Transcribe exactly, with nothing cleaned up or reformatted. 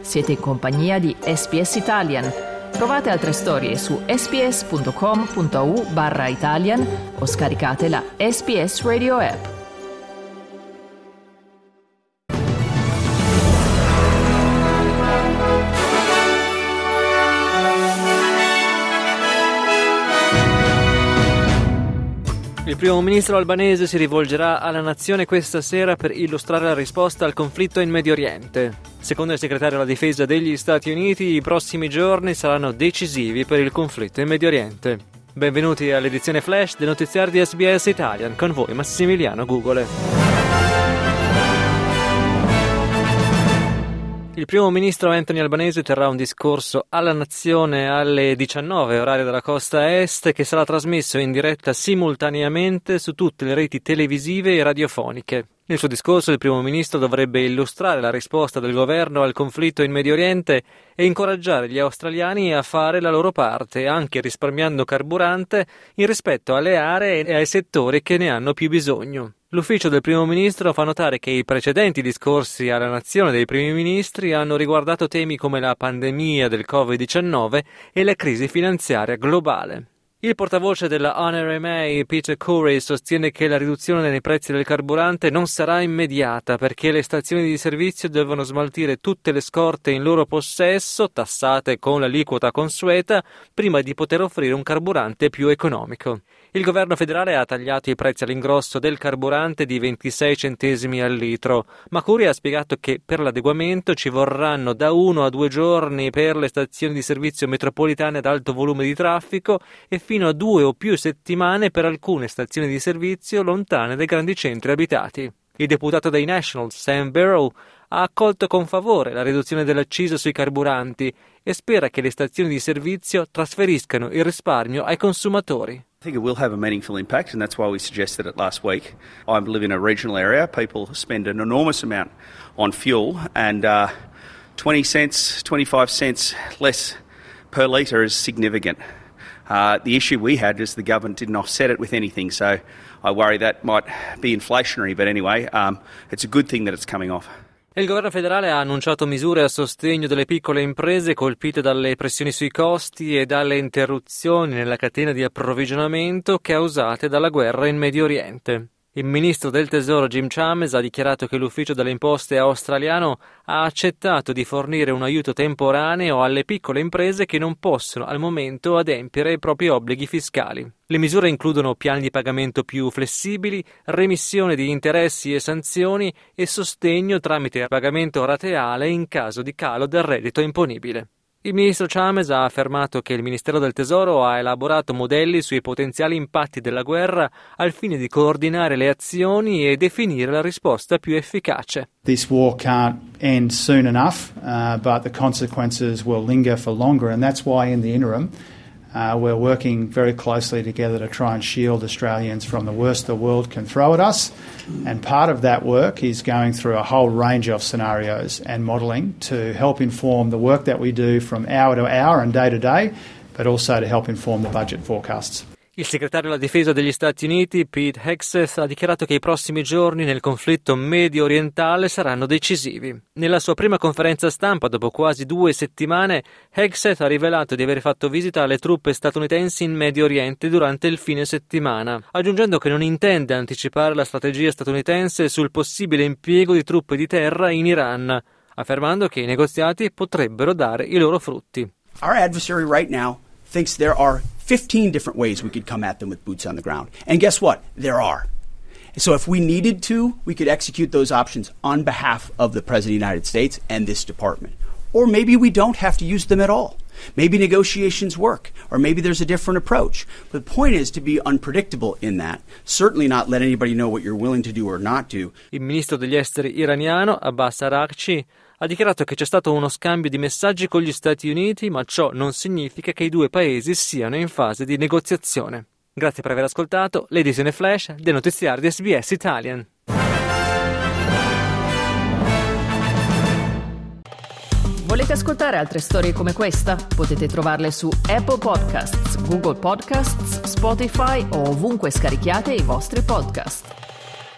Siete in compagnia di S B S Italian. Trovate altre storie su sbs.com.au barra Italian o scaricate la S B S Radio app. Il primo ministro albanese si rivolgerà alla nazione questa sera per illustrare la risposta al conflitto in Medio Oriente. Secondo il segretario della difesa degli Stati Uniti, i prossimi giorni saranno decisivi per il conflitto in Medio Oriente. Benvenuti all'edizione flash del notiziario di S B S Italian, con voi Massimiliano Gugole. Il primo ministro Anthony Albanese terrà un discorso alla nazione alle diciannove, orario della costa est, che sarà trasmesso in diretta simultaneamente su tutte le reti televisive e radiofoniche. Nel suo discorso il primo ministro dovrebbe illustrare la risposta del governo al conflitto in Medio Oriente e incoraggiare gli australiani a fare la loro parte, anche risparmiando carburante in rispetto alle aree e ai settori che ne hanno più bisogno. L'ufficio del primo ministro fa notare che i precedenti discorsi alla nazione dei primi ministri hanno riguardato temi come la pandemia del covid diciannove e la crisi finanziaria globale. Il portavoce della N R M A, Peter Curry, sostiene che la riduzione nei prezzi del carburante non sarà immediata perché le stazioni di servizio devono smaltire tutte le scorte in loro possesso, tassate con l'aliquota consueta, prima di poter offrire un carburante più economico. Il governo federale ha tagliato i prezzi all'ingrosso del carburante di ventisei centesimi al litro, ma Curry ha spiegato che per l'adeguamento ci vorranno da uno a due giorni per le stazioni di servizio metropolitane ad alto volume di traffico e fino a due o più settimane per alcune stazioni di servizio lontane dai grandi centri abitati. Il deputato dei Nationals, Sam Barrow, ha accolto con favore la riduzione dell'accisa sui carburanti e spera che le stazioni di servizio trasferiscano il risparmio ai consumatori. I think it will have a meaningful impact, and that's why we suggested it last week. I live in a regional area. People spend an enormous amount on fuel, and uh, twenty cents, twenty-five cents less per litre is significant. Uh, the issue we had is the government didn't offset it with anything, so I worry that might be inflationary. But anyway, um, it's a good thing that it's coming off. Il governo federale ha annunciato misure a sostegno delle piccole imprese colpite dalle pressioni sui costi e dalle interruzioni nella catena di approvvigionamento causate dalla guerra in Medio Oriente. Il ministro del Tesoro Jim Chalmers ha dichiarato che l'ufficio delle imposte australiano ha accettato di fornire un aiuto temporaneo alle piccole imprese che non possono al momento adempiere ai propri obblighi fiscali. Le misure includono piani di pagamento più flessibili, remissione di interessi e sanzioni e sostegno tramite pagamento rateale in caso di calo del reddito imponibile. Il ministro Chalmers ha affermato che il Ministero del Tesoro ha elaborato modelli sui potenziali impatti della guerra al fine di coordinare le azioni e definire la risposta più efficace. This war can't end soon enough, uh, but the consequences will linger for longer, and that's why in the interim Uh, we're working very closely together to try and shield Australians from the worst the world can throw at us. And part of that work is going through a whole range of scenarios and modelling to help inform the work that we do from hour to hour and day to day, but also to help inform the budget forecasts. Il segretario della difesa degli Stati Uniti, Pete Hegseth, ha dichiarato che i prossimi giorni nel conflitto medio orientale saranno decisivi. Nella sua prima conferenza stampa, dopo quasi due settimane, Hegseth ha rivelato di aver fatto visita alle truppe statunitensi in Medio Oriente durante il fine settimana, aggiungendo che non intende anticipare la strategia statunitense sul possibile impiego di truppe di terra in Iran, affermando che i negoziati potrebbero dare i loro frutti. Our adversary right now thinks there are fifteen different ways we could come at them with boots on the ground. And guess what? There are. So if we needed to, we could execute those options on behalf of the President of the United States and this department. Or maybe we don't have to use them at all. Maybe negotiations work, or maybe there's a different approach. But the point is to be unpredictable in that. Certainly not let anybody know what you're willing to do or not do. Il ministro degli esteri iraniano, Abbas Araghchi, ha dichiarato che c'è stato uno scambio di messaggi con gli Stati Uniti, ma ciò non significa che i due paesi siano in fase di negoziazione. Grazie per aver ascoltato l'edizione flash del notiziario di S B S Italian. Volete ascoltare altre storie come questa? Potete trovarle su Apple Podcasts, Google Podcasts, Spotify o ovunque scarichiate i vostri podcast.